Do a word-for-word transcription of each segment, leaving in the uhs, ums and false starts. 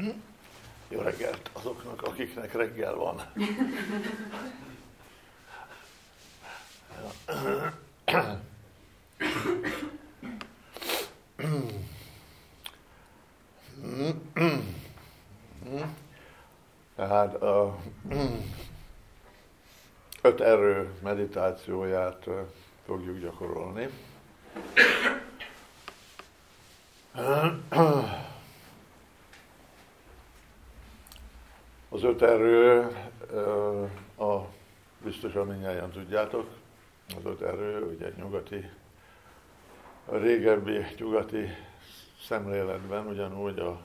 Jó reggelt azoknak, akiknek reggel van. Tehát a öt erő meditációját fogjuk gyakorolni. Az öt erő, a, biztosan mindnyájan tudjátok, az öt erő, ugye nyugati, a régebbi nyugati szemléletben ugyanúgy a,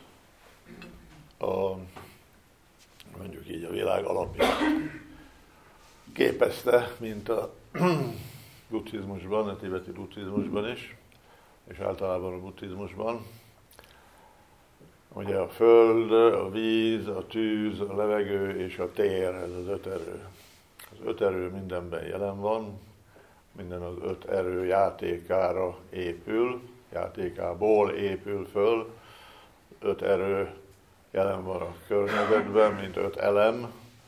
a mondjuk így a világ alapját képezte, mint a buddhizmusban, a tibeti buddhizmusban is, és általában a buddhizmusban. Ugye a föld, a víz, a tűz, a levegő és a tér, ez az öt erő. Az öt erő mindenben jelen van, minden az öt erő játékára épül, játékából épül föl. Öt erő jelen van a környezetben, mint öt elem.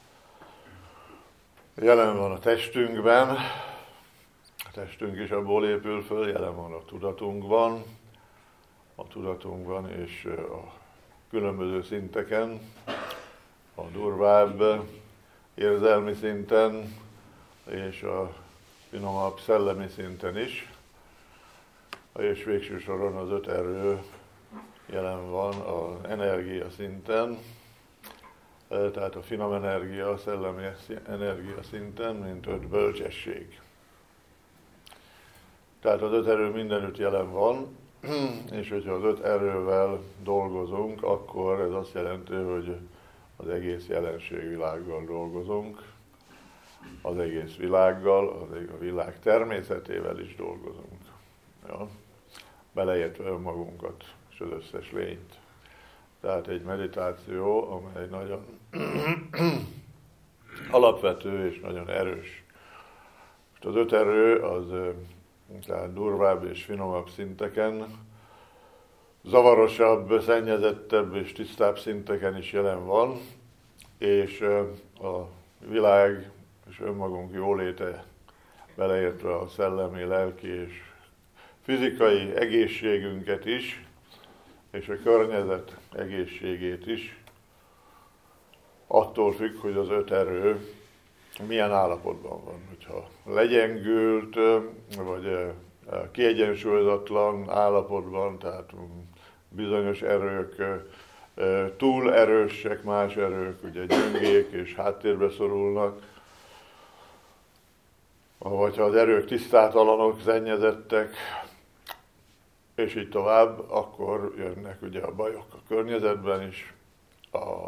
Jelen van a testünkben, a testünk is abból épül föl, jelen van a tudatunkban, a tudatunkban és a különböző szinteken, a durvább érzelmi szinten és a finomabb szellemi szinten is, és végső soron az öt erő jelen van az energia szinten, tehát a finom energia, a szellemi energia szinten, mint öt bölcsesség. Tehát az öt erő mindenütt jelen van, és hogyha az öt erővel dolgozunk, akkor ez azt jelenti, hogy az egész jelenségvilággal dolgozunk, az egész világgal, az a világ természetével is dolgozunk. Ja? Beleértve önmagunkat és az összes lényt. Tehát egy meditáció, amely nagyon alapvető és nagyon erős. Most az öt erő az tehát durvább és finomabb szinteken, zavarosabb, szennyezettebb és tisztább szinteken is jelen van, és a világ és önmagunk jóléte, beleértve a szellemi, lelki és fizikai egészségünket is, és a környezet egészségét is, attól függ, hogy az öt erő milyen állapotban van. Hogyha legyengült, vagy kiegyensúlyozatlan állapotban, tehát bizonyos erők túl erősek, más erők ugye gyöngék és háttérbe szorulnak, vagy ha az erők tisztátalanok, szennyezettek, és így tovább, akkor jönnek ugye a bajok a környezetben is, a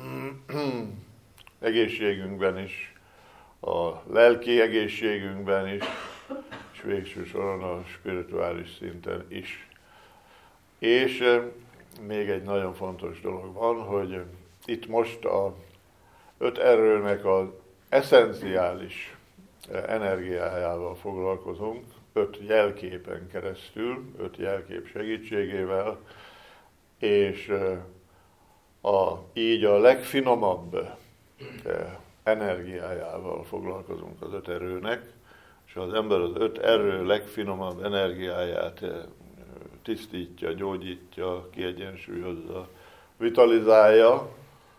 egészségünkben is, a lelki egészségünkben is, és végső soron a spirituális szinten is. És még egy nagyon fontos dolog van, hogy itt most a öt erőnek az eszenciális energiájával foglalkozunk, öt jelképen keresztül, öt jelkép segítségével, és a, így a legfinomabb energiájával foglalkozunk az öt erőnek, és az ember az öt erő legfinomabb energiáját tisztítja, gyógyítja, kiegyensúlyozza, vitalizálja,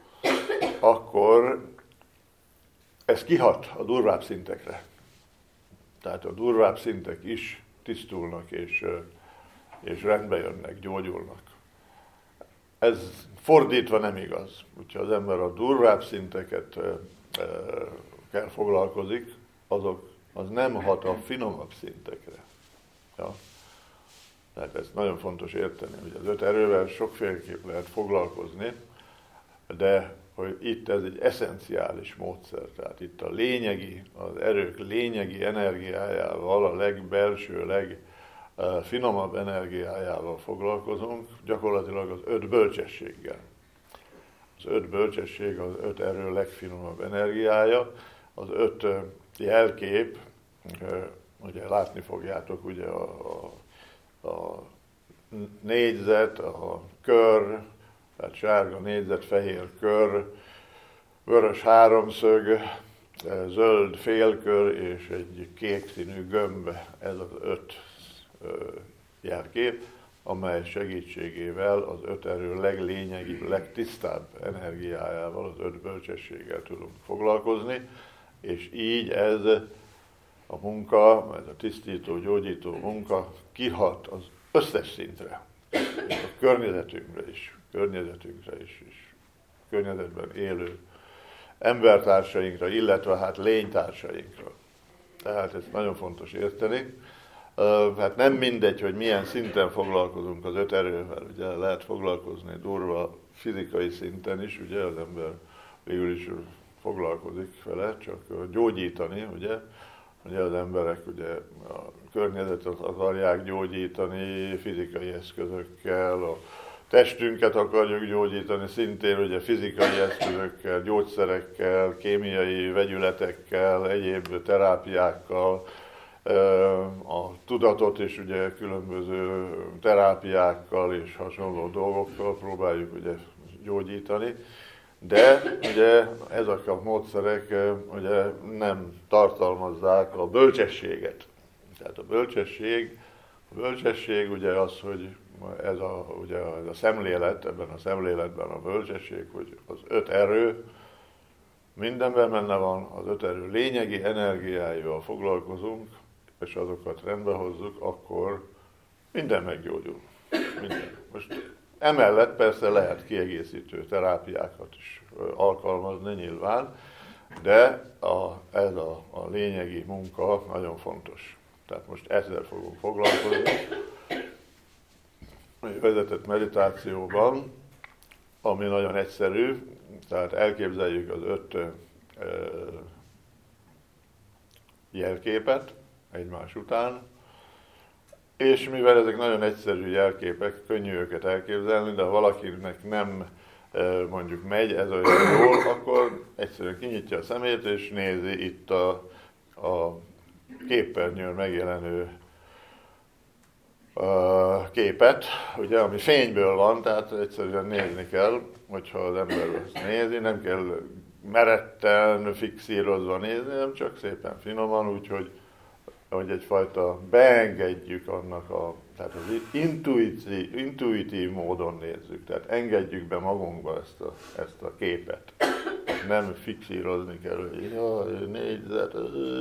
akkor ez kihat a durvább szintekre. Tehát a durvább szintek is tisztulnak és, és rendbe jönnek, gyógyulnak. Ez fordítva nem igaz. Úgyhogy az ember a durvább szinteket e, e, kell foglalkozik, azok, az nem hat a finomabb szintekre. Ja? Tehát ez nagyon fontos érteni, hogy az öt erővel sokféleképp lehet foglalkozni, de hogy itt ez egy eszenciális módszer, tehát itt a lényegi, az erők lényegi energiájával, a legbelső, legfinomabb energiájával foglalkozunk, gyakorlatilag az öt bölcsességgel. Az öt bölcsesség az öt erő legfinomabb energiája, az öt jelkép, ugye látni fogjátok ugye a, a, a négyzet, a kör, Tehát sárga négyzet, fehér kör, vörös háromszög, zöld félkör és egy kék színű gömb, ez az öt jelkép, amely segítségével az öt erő leglényegibb, legtisztább energiájával, az öt bölcsességgel tudunk foglalkozni, és így ez a munka, ez a tisztító, gyógyító munka kihat az összes szintre, és a környezetünkre is, környezetünkre is, és környezetben élő embertársainkra, illetve hát lénytársainkra. Tehát ez nagyon fontos érteni. Hát nem mindegy, hogy milyen szinten foglalkozunk az öt erővel, ugye lehet foglalkozni durva fizikai szinten is, ugye az ember végül is foglalkozik vele, csak gyógyítani, ugye, ugye az emberek ugye a környezetet akarják gyógyítani fizikai eszközökkel, a testünket akarjuk gyógyítani szintén ugye fizikai eszközökkel, gyógyszerekkel, kémiai vegyületekkel, egyéb terápiákkal, a tudatot is ugye különböző terápiákkal és hasonló dolgokkal próbáljuk ugye gyógyítani, de ugye ezek a módszerek ugye nem tartalmazzák a bölcsességet. Tehát a bölcsesség, a bölcsesség ugye az, hogy ez a, ugye ez a szemlélet, ebben a szemléletben a bölcsesség, hogy az öt erő mindenben benne van, az öt erő lényegi energiáival foglalkozunk, és azokat rendbe hozzuk, akkor minden meggyógyul. Minden. Most emellett persze lehet kiegészítő terápiákat is alkalmazni nyilván, de a, ez a, a lényegi munka nagyon fontos. Tehát most ezzel fogunk foglalkozni. Egy vezetett meditációban, ami nagyon egyszerű, tehát elképzeljük az öt ö, jelképet egymás után, és mivel ezek nagyon egyszerű jelképek, könnyű őket elképzelni, de ha valakinek nem mondjuk megy ez olyan jól, akkor egyszerűen kinyitja a szemét, és nézi itt a, a képernyőn megjelenő a képet, ugye, ami fényből van, tehát egyszerűen nézni kell, hogyha az ember azt nézi, nem kell meretten, fixírozva nézni, nem csak szépen finoman, úgyhogy hogy egyfajta beengedjük annak a, tehát az intuitív, intuitív módon nézzük, tehát engedjük be magunkba ezt a, ezt a képet. Nem fixírozni kell, hogy jaj, négyzet,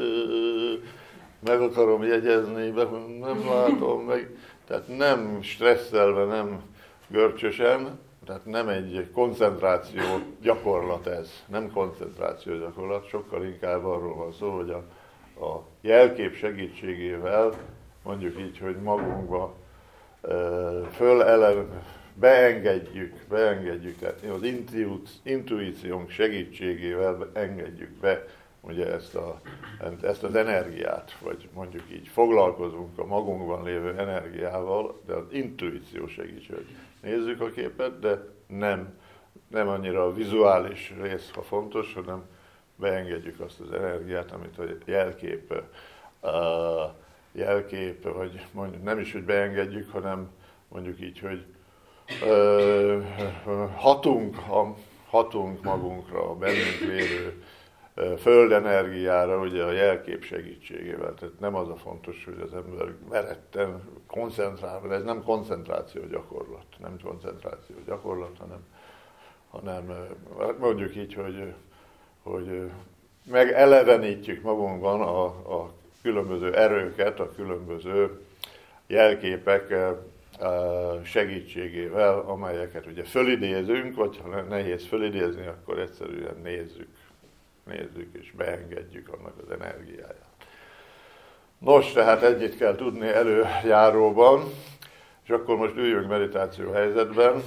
meg akarom jegyezni, nem látom meg. Tehát nem stresszelve, nem görcsösen, tehát nem egy koncentráció gyakorlat ez, nem koncentráció gyakorlat, sokkal inkább arról van szó, hogy a, a jelkép segítségével, mondjuk így, hogy magunkba föleleven, beengedjük, beengedjük, tehát az intuíciónk segítségével engedjük be ugye ezt, a, ezt az energiát, vagy mondjuk így foglalkozunk a magunkban lévő energiával, de az intuíció segítség. Nézzük a képet, de nem, nem annyira a vizuális rész, ha fontos, hanem beengedjük azt az energiát, amit a jelkép, a jelkép vagy mondjuk nem is, hogy beengedjük, hanem mondjuk így, hogy ö, hatunk, hatunk magunkra, a bennünk lévő földenergiára, ugye a jelkép segítségével. Tehát nem az a fontos, hogy az ember meretten koncentrál, ez nem koncentráció gyakorlat, nem koncentráció gyakorlat, hanem, hanem mondjuk így, hogy, hogy megelevenítjük magunkban a, a különböző erőket, a különböző jelképek segítségével, amelyeket ugye fölidézünk, vagy ha nehéz fölidézni, akkor egyszerűen nézzük. nézzük és beengedjük annak az energiáját. Nos, tehát egyet kell tudni előjáróban, és akkor most üljünk meditáció helyzetben,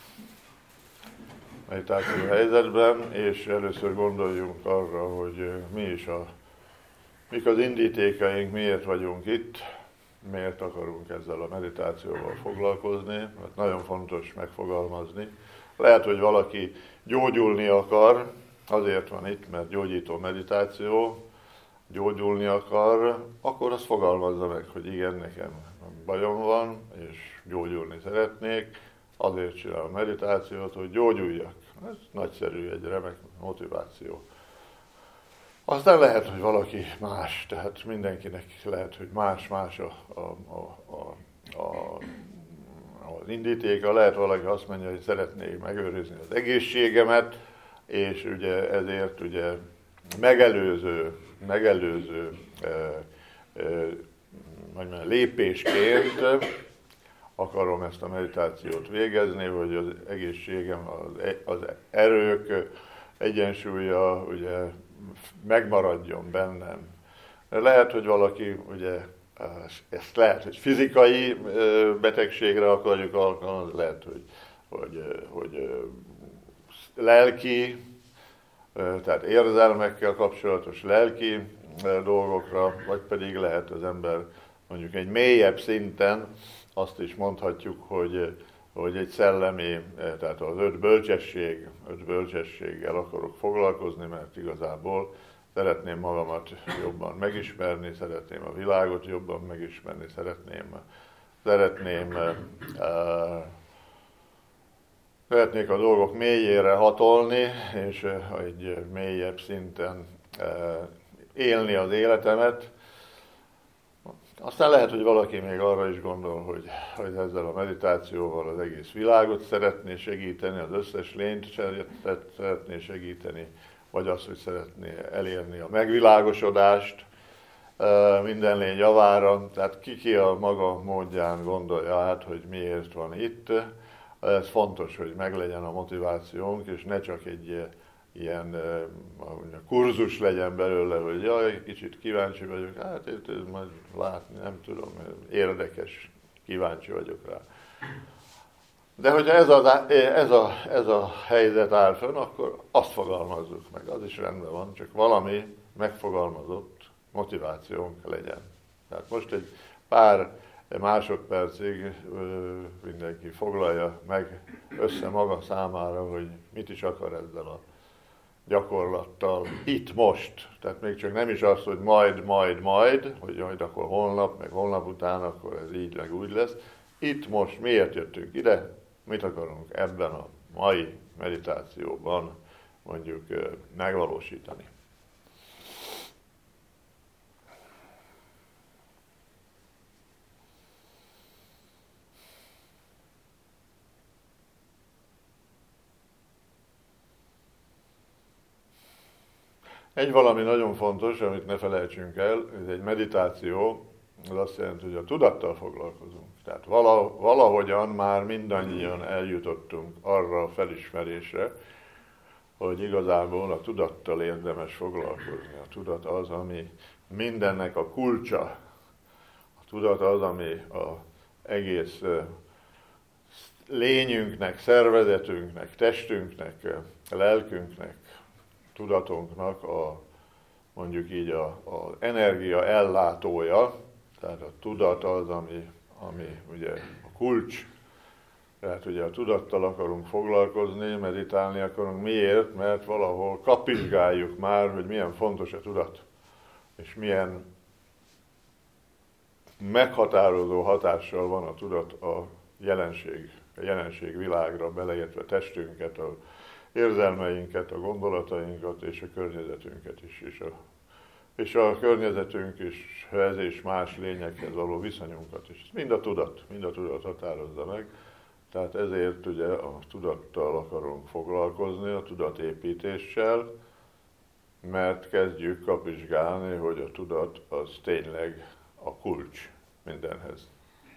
meditáció helyzetben, és először gondoljunk arra, hogy mi is a, mik az indítékaink, miért vagyunk itt, miért akarunk ezzel a meditációval foglalkozni, mert nagyon fontos megfogalmazni. Lehet, hogy valaki gyógyulni akar, azért van itt, mert gyógyító meditáció, gyógyulni akar, akkor azt fogalmazza meg, hogy igen, nekem bajom van, és gyógyulni szeretnék, azért csinálom a meditációt, hogy gyógyuljak. Ez nagyszerű, egy remek motiváció. Aztán lehet, hogy valaki más, tehát mindenkinek lehet, hogy más-más a, a, a, a, a, az indítéka. Lehet valaki azt mondja, hogy szeretnék megőrizni az egészségemet, és ugye ezért ugye megelőző, megelőző e, e, mondjam, lépésként akarom ezt a meditációt végezni, hogy az egészségem, az, az erők egyensúlya ugye megmaradjon bennem. Lehet, hogy valaki ugye ezt lehet, hogy fizikai betegségre akarjuk alkalmazni, lehet, hogy, hogy, hogy lelki, tehát érzelmekkel kapcsolatos lelki dolgokra, vagy pedig lehet az ember mondjuk egy mélyebb szinten, azt is mondhatjuk, hogy, hogy egy szellemi, tehát az öt bölcsesség, öt bölcsességgel akarok foglalkozni, mert igazából szeretném magamat jobban megismerni, szeretném a világot jobban megismerni, szeretném, szeretném uh, szeretnék a dolgok mélyére hatolni, és egy mélyebb szinten uh, élni az életemet. Aztán lehet, hogy valaki még arra is gondol, hogy, hogy ezzel a meditációval az egész világot szeretné segíteni, az összes lényt szeretné segíteni, vagy az, hogy szeretné elérni a megvilágosodást minden lény javára. Tehát ki-ki a maga módján gondolja át, hogy miért van itt. Ez fontos, hogy meglegyen a motivációnk, és ne csak egy ilyen uh, kurzus legyen belőle, hogy jaj, kicsit kíváncsi vagyok, hát itt ez majd látni, nem tudom, érdekes, kíváncsi vagyok rá. De hogyha ez a, ez a, ez a helyzet áll fönn, akkor azt fogalmazzuk meg, az is rendben van, csak valami megfogalmazott motivációnk legyen. Tehát most egy pár másodpercig mindenki foglalja meg össze maga számára, hogy mit is akar ezzel a gyakorlattal itt most. Tehát még csak nem is az, hogy majd, majd, majd, hogy majd akkor holnap, meg holnap után, akkor ez így, meg úgy lesz. Itt most miért jöttünk ide? Mit akarunk ebben a mai meditációban mondjuk megvalósítani? Egy valami nagyon fontos, amit ne felejtsünk el, ez egy meditáció, az azt jelenti, hogy a tudattal foglalkozunk. Tehát valahogyan már mindannyian eljutottunk arra a felismerésre, hogy igazából a tudattal érdemes foglalkozni. A tudat az, ami mindennek a kulcsa. A tudat az, ami az egész lényünknek, szervezetünknek, testünknek, lelkünknek, tudatunknak a, mondjuk így a, a energia ellátója, tehát a tudat az, ami, ami ugye a kulcs, tehát ugye a tudattal akarunk foglalkozni, meditálni akarunk. Miért? Mert valahol kapizsgáljuk már, hogy milyen fontos a tudat, és milyen meghatározó hatással van a tudat a jelenség, a jelenség világra, beleértve testünket, a érzelmeinket, a gondolatainkat és a környezetünket is. És a, és a környezetünk is ez és más lényekhez való viszonyunkat is. Mind a tudat, mind a tudat határozza meg. Tehát ezért ugye a tudattal akarunk foglalkozni, a tudatépítéssel, mert kezdjük kapizsgálni, hogy a tudat az tényleg a kulcs mindenhez.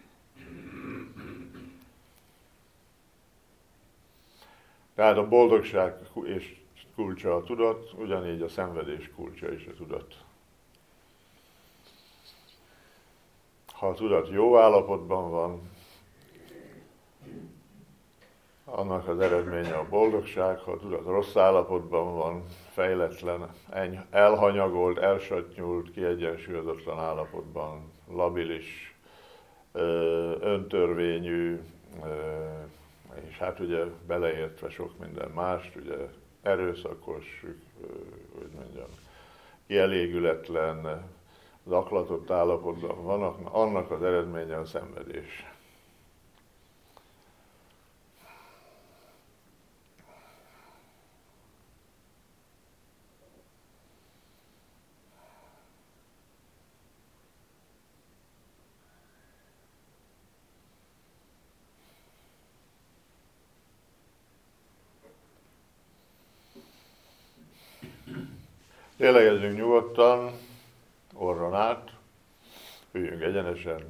Tehát a boldogság és kulcsa a tudat, ugyanígy a szenvedés kulcsa is a tudat. Ha a tudat jó állapotban van, annak az eredménye a boldogság, ha a tudat rossz állapotban van, fejletlen, elhanyagolt, elsatnyult, kiegyensúlyozatlan állapotban, labilis, öntörvényű, és hát ugye beleértve sok minden mást, ugye erőszakos, hogy mondjam, kielégületlen, zaklatott állapotban van, annak az eredménye a szenvedés. Lélegezzünk nyugodtan, orron át, üljünk egyenesen.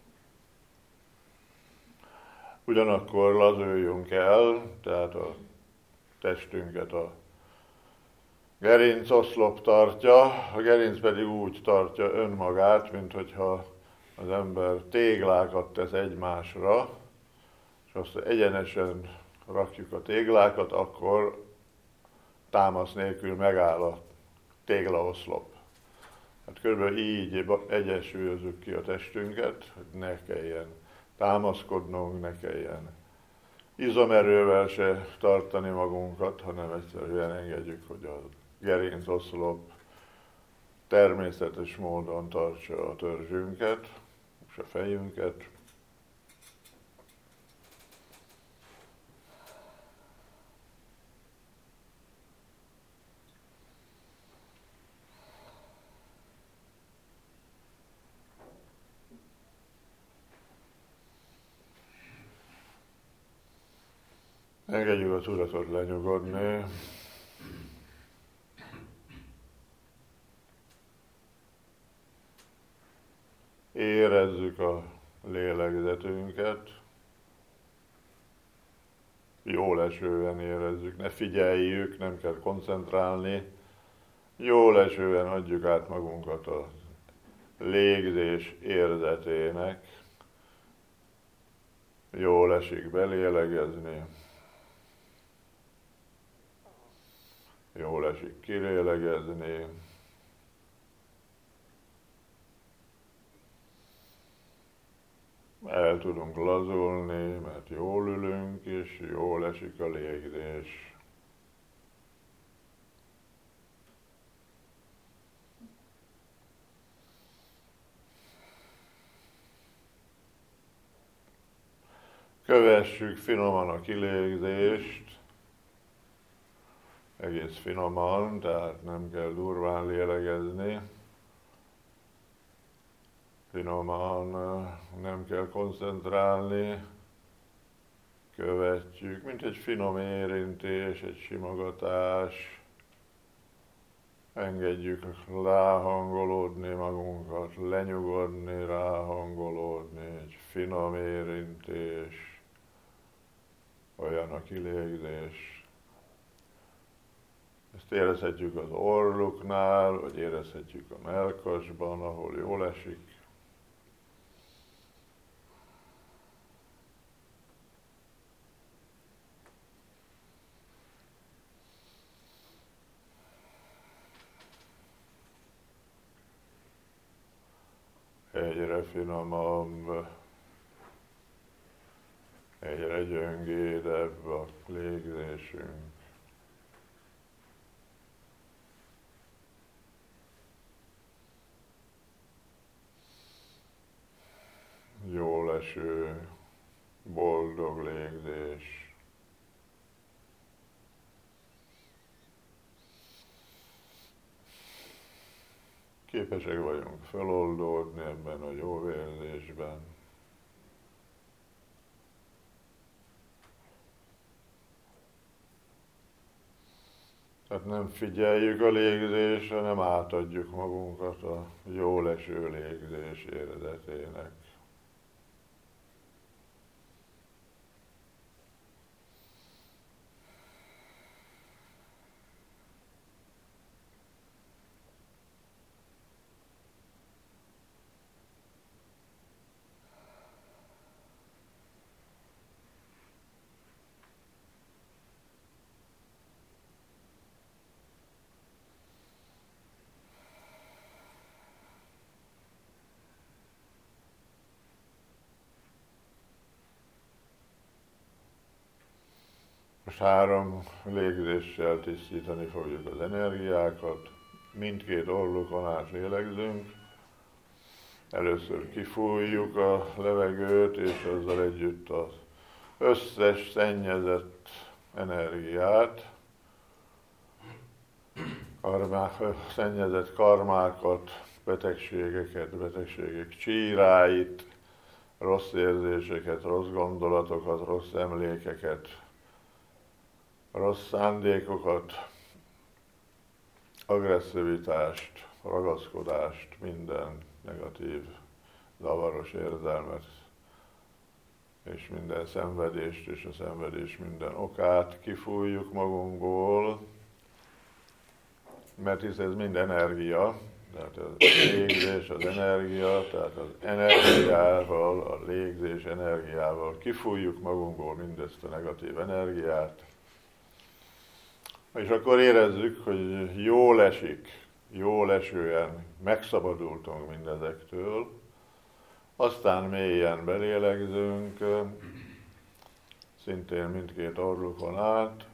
Ugyanakkor lazuljunk el, tehát a testünket a gerinc oszlop tartja, a gerinc pedig úgy tartja önmagát, mint hogyha az ember téglákat tesz egymásra, és azt egyenesen rakjuk a téglákat, akkor támasz nélkül megáll a téglaoszlop. Hát körülbelül így egyensúlyozzuk ki a testünket, hogy ne kelljen támaszkodnunk, ne kelljen izomerővel se tartani magunkat, hanem egyszerűen engedjük, hogy a gerincoszlop természetes módon tartsa a törzsünket és a fejünket. Engedjük a tudatot lenyugodni. Érezzük a lélegzetünket. Jól esően érezzük, ne figyeljük, nem kell koncentrálni. Jól esően adjuk át magunkat a légzés érzetének. Jól esik belélegezni. Jól esik kilélegezni. El tudunk lazulni, mert jól ülünk, és jól esik a légzés. Kövessük finoman a kilégzést, egész finoman, tehát nem kell durván lélegezni. Finoman, nem kell koncentrálni, követjük, mint egy finom érintés, egy simogatás. Engedjük ráhangolódni magunkat, lenyugodni, ráhangolódni, egy finom érintés, olyan a kilégzés. Ezt érezhetjük az orruknál, vagy érezhetjük a mellkasban, ahol jól esik. Egyre finomabb, egyre gyöngédebb a légzésünk. Jól eső, boldog légzés. Képesek vagyunk feloldódni ebben a jó érzésben. Tehát nem figyeljük a légzésre, hanem átadjuk magunkat a jól eső légzés érzetének. Most három légzéssel tisztítani fogjuk az energiákat, mindkét orrukon át lélegzünk. Először kifújjuk a levegőt, és ezzel együtt az összes szennyezett energiát, karmák, szennyezett karmákat, betegségeket, betegségek csíráit, rossz érzéseket, rossz gondolatokat, rossz emlékeket, rossz szándékokat, agresszivitást, ragaszkodást, minden negatív, zavaros érzelmet, és minden szenvedést, és a szenvedés minden okát kifújjuk magunkból, mert hisz ez mind energia, tehát a légzés az energia, tehát az energiával, a légzés energiával kifújjuk magunkból mindezt a negatív energiát, és akkor érezzük, hogy jól esik, jól esően megszabadultunk mindezektől, aztán mélyen belélegzünk, szintén mindkét orrukon át,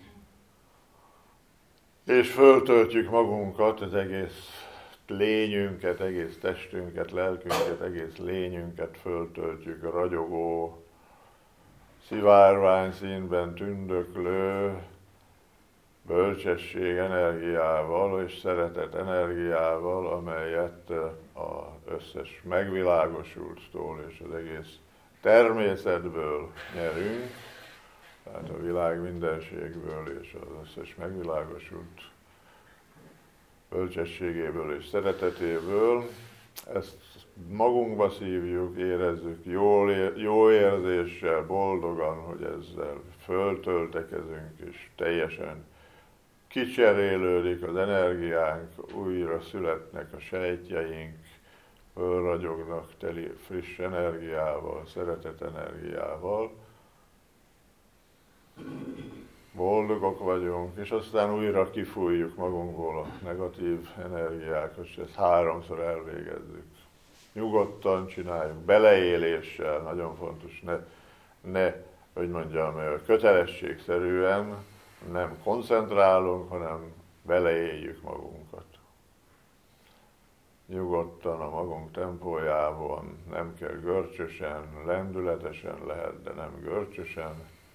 és föltöltjük magunkat, az egész lényünket, egész testünket, lelkünket, egész lényünket föltöltjük a ragyogó, szivárvány színben tündöklő bölcsesség energiával és szeretet energiával, amelyet az összes megvilágosultól és az egész természetből nyerünk, tehát a világ mindenségből és az összes megvilágosult bölcsességéből és szeretetéből. Ezt magunkba szívjuk, érezzük jól, jó érzéssel, boldogan, hogy ezzel föltöltekezünk, és teljesen kicserélődik az energiánk, újra születnek a sejtjeink, fölragyognak teli friss energiával, szeretet energiával. Boldogok vagyunk, és aztán újra kifújjuk magunkból a negatív energiákat, és ezt háromszor elvégezzük. Nyugodtan csináljuk, beleéléssel, nagyon fontos, ne, ne hogy mondjam, kötelességszerűen, nem koncentrálunk, hanem beleéljük magunkat. Nyugodtan a magunk tempójában, nem kell görcsösen, lendületesen lehet, de nem görcsösen,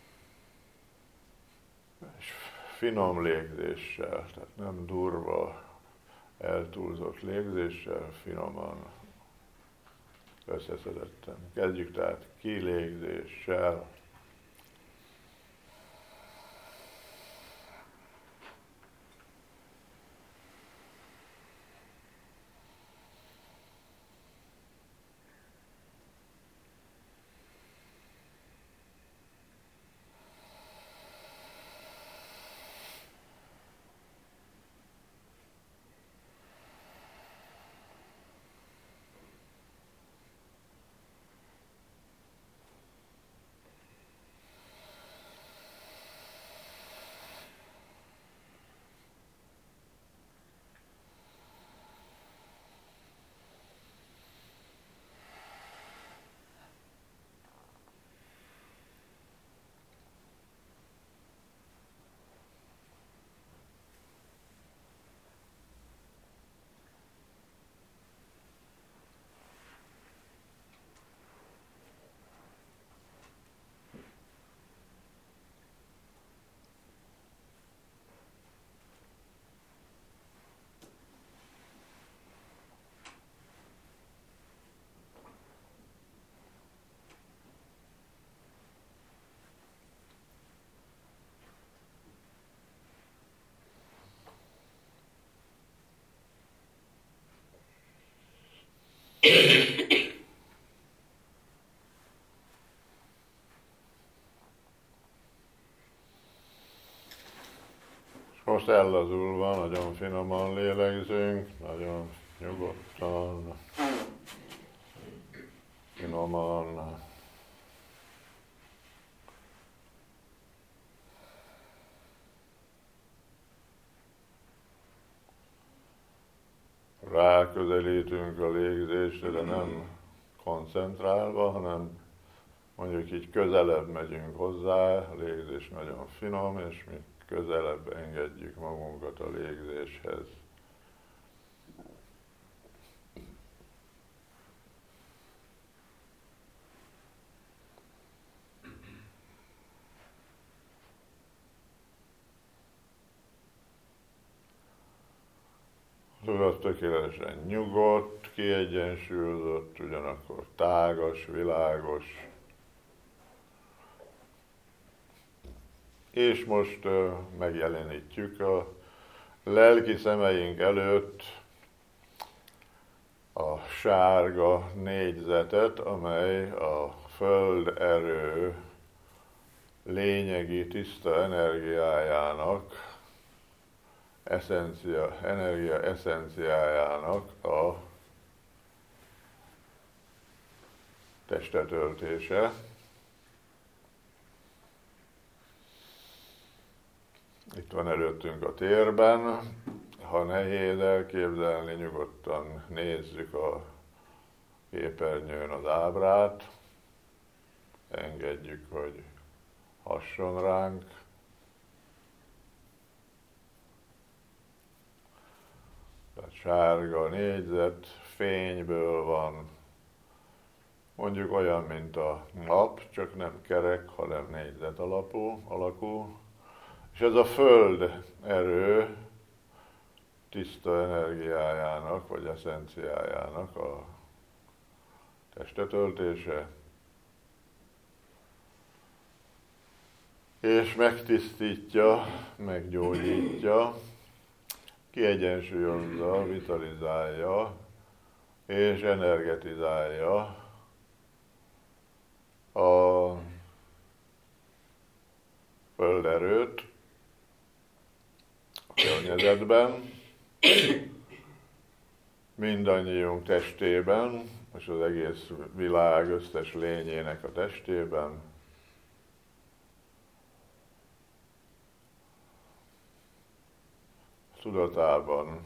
és finom légzéssel, tehát nem durva, eltúlzott légzéssel, finoman, összeszedetten. Kezdjük tehát kilégzéssel. Most ellazulva, nagyon finoman lélegzünk, nagyon nyugodtan, finoman. Ráközelítünk a légzésre, de nem koncentrálva, hanem mondjuk így közelebb megyünk hozzá, a légzés nagyon finom, és mi közelebb engedjük magunkat a légzéshez. Tudat tökéletesen nyugodt, kiegyensúlyozott, ugyanakkor tágas, világos. És most uh, megjelenítjük a lelki szemeink előtt a sárga négyzetet, amely a föld erő lényegi tiszta energiájának, eszencia, energia eszenciájának a testetöltése. Itt van előttünk a térben. Ha nehéz elképzelni, nyugodtan nézzük a képernyőn az ábrát. Engedjük, hogy hasson ránk. Tehát sárga négyzet fényből van, mondjuk olyan, mint a nap, csak nem kerek, hanem négyzet alapú, alakú. És ez a föld erő tiszta energiájának, vagy eszenciájának a testetöltése, és megtisztítja, meggyógyítja, kiegyensúlyozza, vitalizálja, és energetizálja a földerőt a környezetben, mindannyiunk testében, és az egész világ összes lényének a testében, tudatában.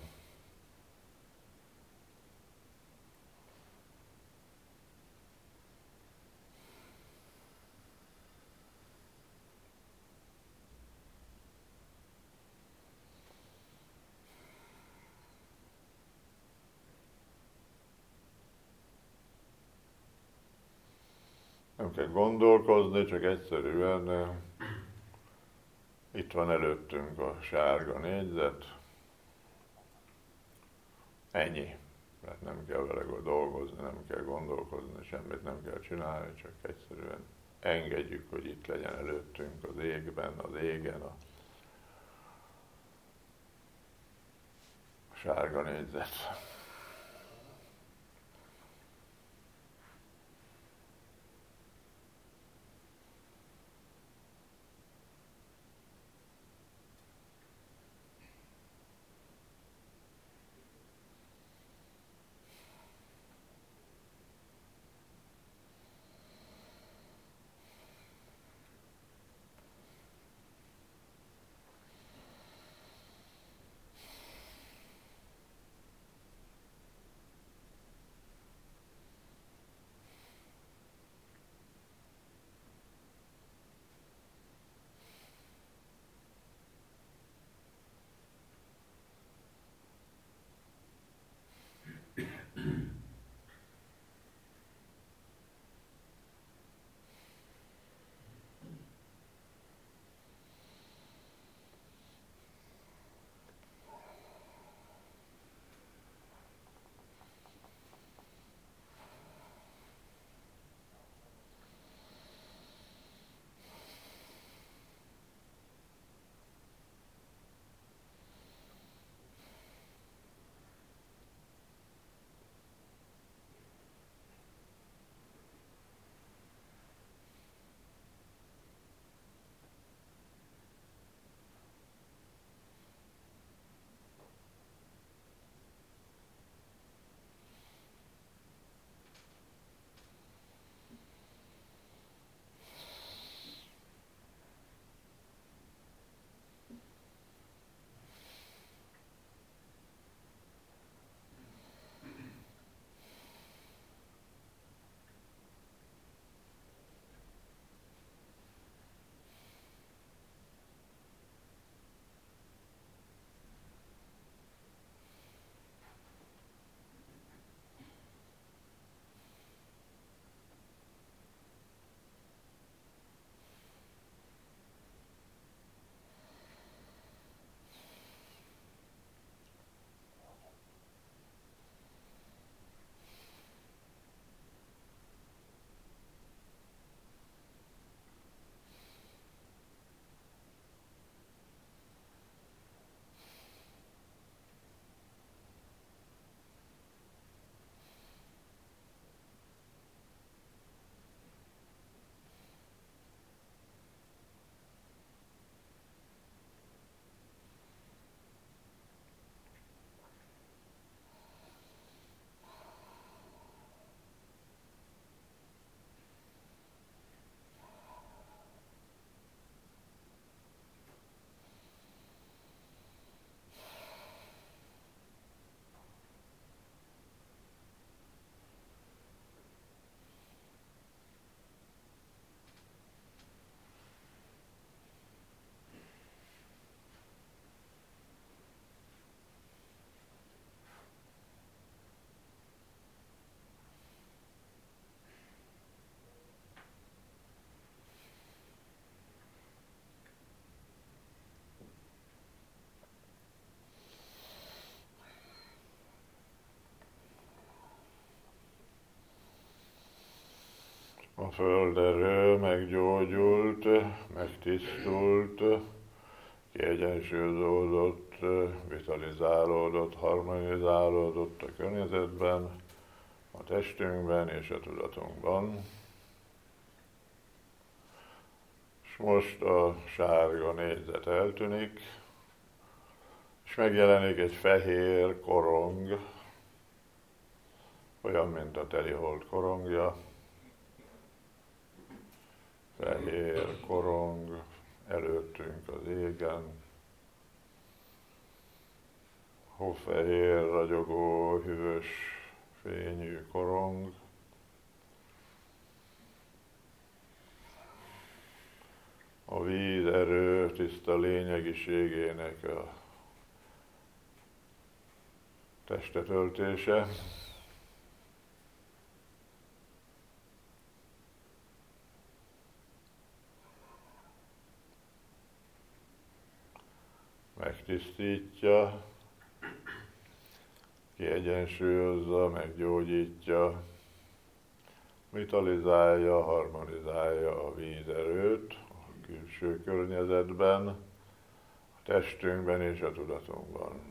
Nem kell gondolkozni, csak egyszerűen itt van előttünk a sárga négyzet. Ennyi. Mert nem kell vele dolgozni, nem kell gondolkozni, semmit nem kell csinálni, csak egyszerűen engedjük, hogy itt legyen előttünk az égben, az égen a sárga négyzet. A földerő meggyógyult, megtisztult, kiegyensúlyozódott, vitalizálódott, harmonizálódott a környezetben, a testünkben és a tudatunkban. És most a sárga négyzet eltűnik, és megjelenik egy fehér korong, olyan, mint a telihold korongja. Fehér korong előttünk az égen, hófehér, ragyogó, hűvös fényű korong. A víz erő tiszta lényegiségének a testetöltése. Megtisztítja, kiegyensúlyozza, meggyógyítja, vitalizálja, harmonizálja a vízerőt a külső környezetben, a testünkben és a tudatunkban.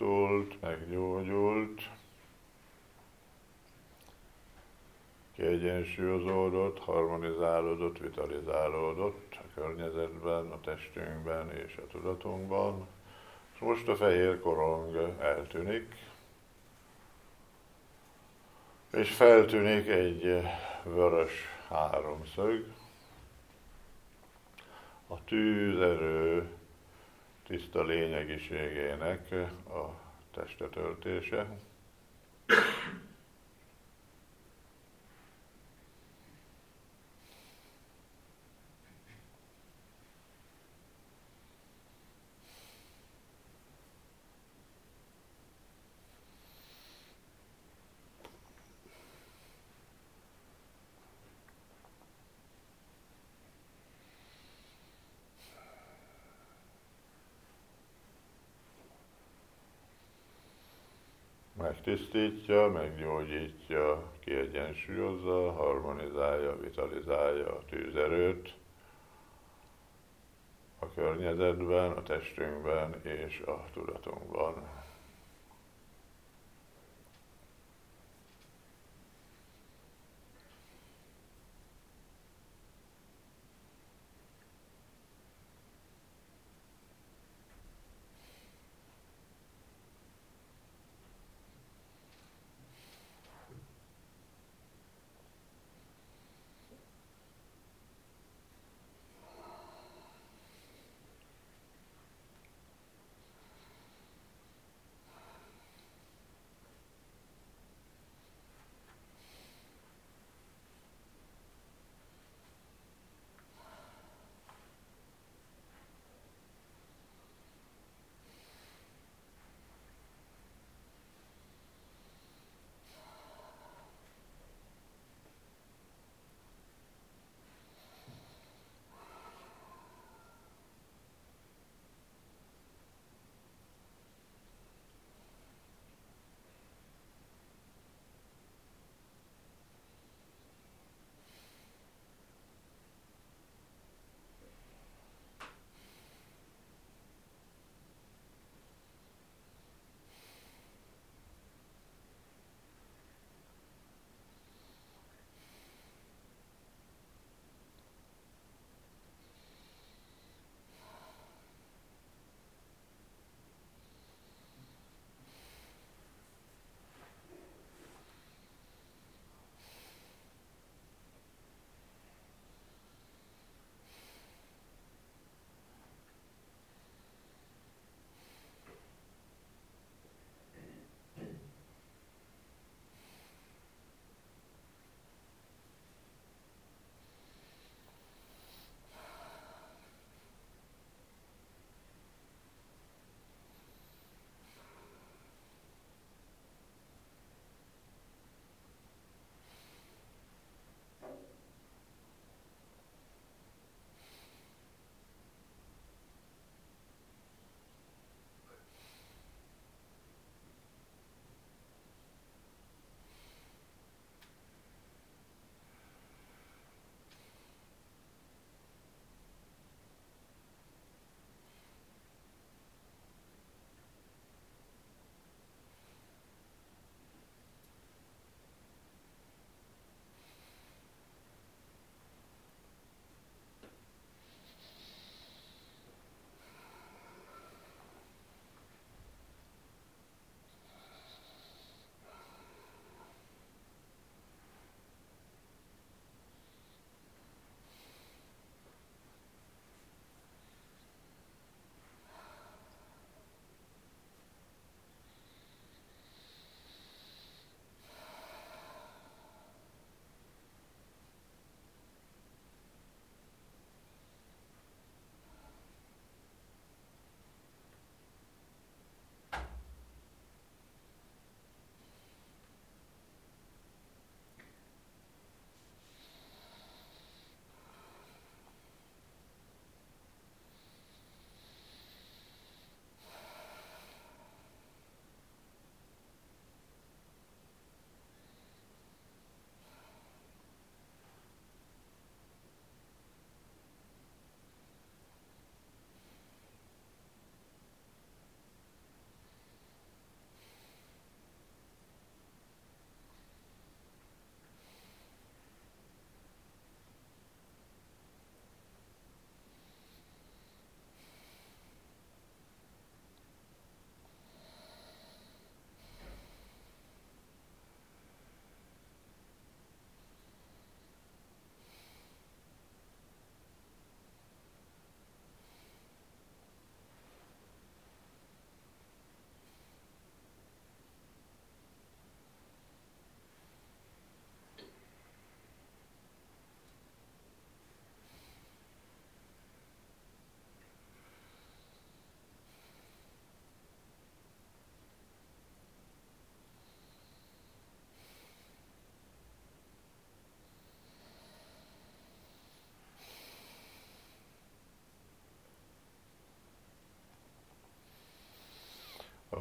tisztult, meggyógyult, kiegyensúlyozódott, harmonizálódott, vitalizálódott a környezetben, a testünkben és a tudatunkban. És most a fehér korong eltűnik, és feltűnik egy vörös háromszög, a tűzerő tiszta lényegiségének a testetöltése. Megtisztítja, meggyógyítja, kiegyensúlyozza, harmonizálja, vitalizálja a tűzerőt a környezetben, a testünkben és a tudatunkban.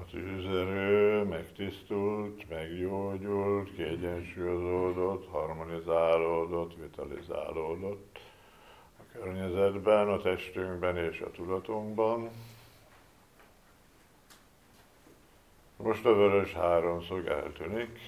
tűzerő megtisztult, meggyógyult, kiegyensúlyozódott, harmonizálódott, vitalizálódott a környezetben, a testünkben és a tudatunkban. Most a vörös háromszög eltűnik,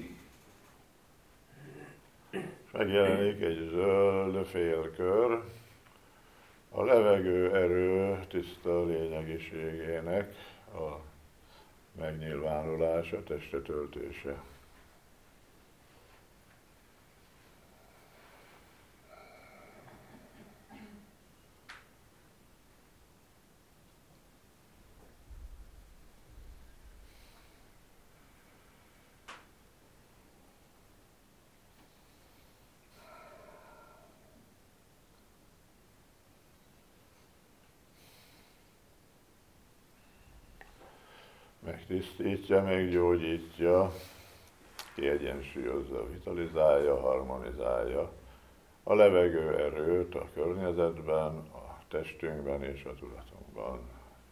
és megjelenik egy zöld félkör, a levegő erő tiszta lényegiségének a megnyilvánulása, testre töltése. Megtisztítja, meggyógyítja, kiegyensúlyozza, vitalizálja, harmonizálja a levegő erőt a környezetben, a testünkben és a tudatunkban.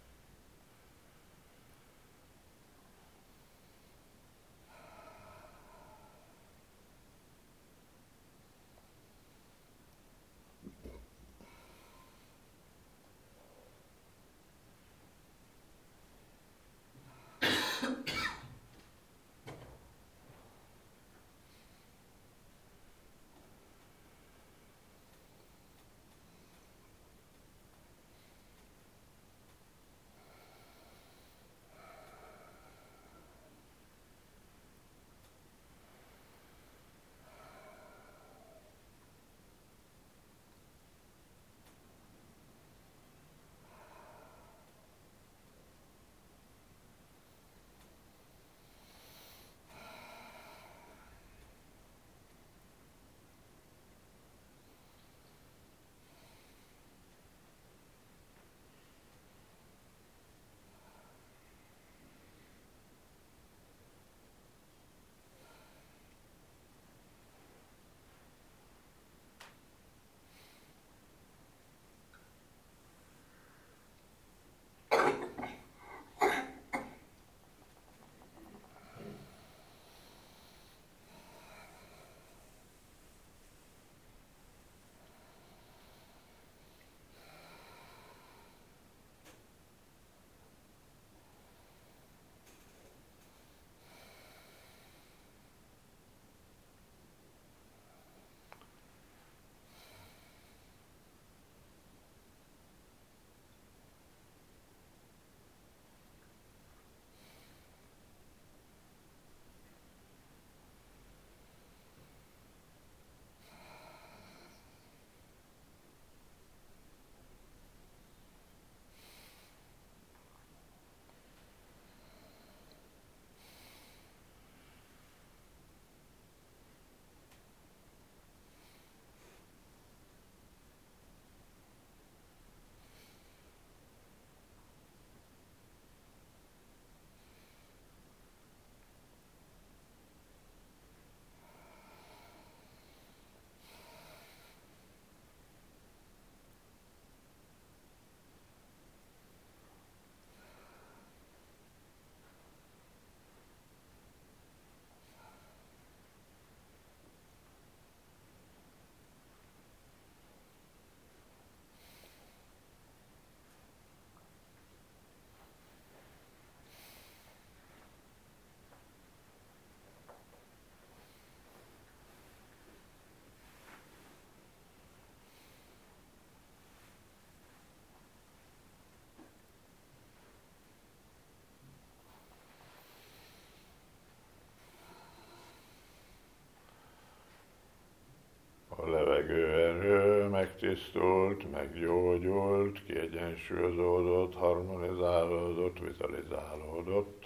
A levegő erő megtisztult, meggyógyult, kiegyensúlyozódott, harmonizálódott, vitalizálódott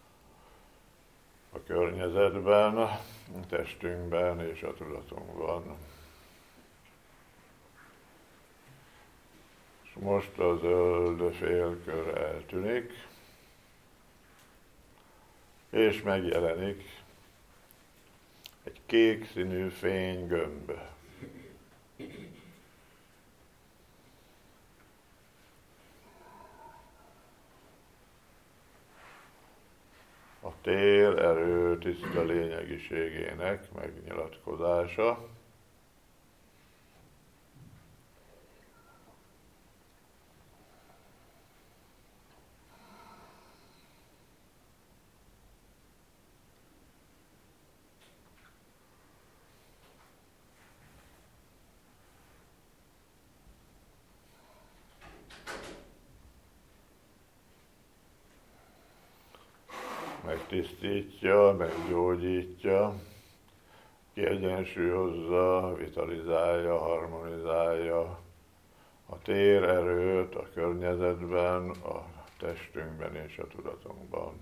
a környezetben, a testünkben és a tudatunkban. És most a zöld félkör eltűnik, és megjelenik egy kék színű fénygömb. a tér erő tiszta lényegiségének megnyilatkozása. Megtisztítja, meggyógyítja, kiegyensúlyozza, vitalizálja, harmonizálja a térerőt a környezetben, a testünkben és a tudatunkban.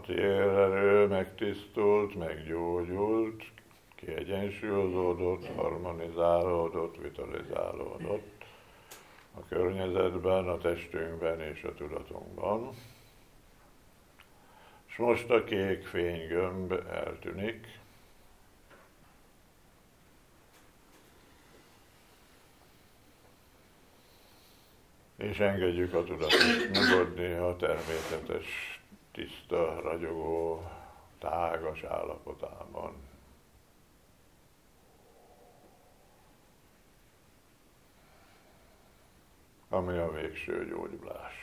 térerő megtisztult, meggyógyult, kiegyensúlyozódott, harmonizálódott, vitalizálódott a környezetben, a testünkben és a tudatunkban. És most a kék fénygömb eltűnik, és engedjük a tudatot nyugodni a természetes, tiszta, ragyogó, tágas állapotában. Ami a végső gyógyulás.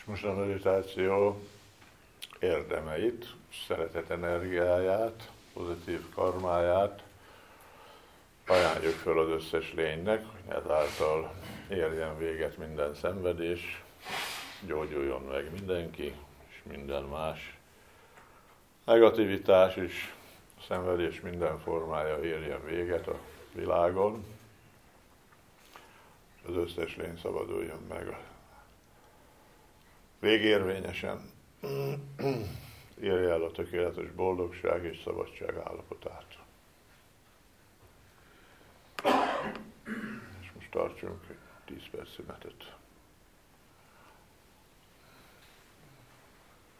Most a meditáció érdemeit, szeretet energiáját, pozitív karmáját ajánljuk föl az összes lénynek, hogy ezáltal érjen véget minden szenvedés, gyógyuljon meg mindenki, és minden más negativitás és szenvedés minden formája érjen véget a világon, az összes lény szabaduljon meg végérvényesen, érje el a tökéletes boldogság és szabadság állapotát. És most tartsunk egy tíz perc szünetet.